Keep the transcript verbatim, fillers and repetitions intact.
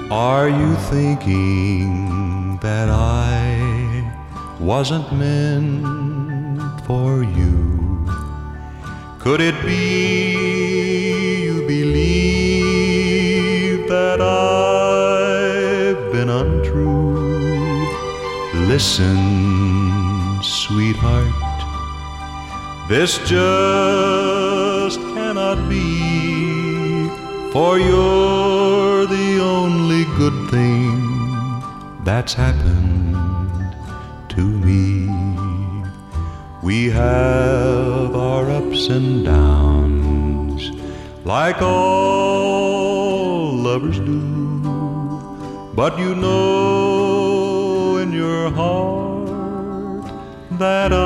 Are you thinking that I wasn't meant for you? Could it be you believe that I've been untrue? Listen, sweetheart, this just cannot be, for you're the only good thing that's happened to me. We have our ups and downs, like all lovers do, but you know in your heart that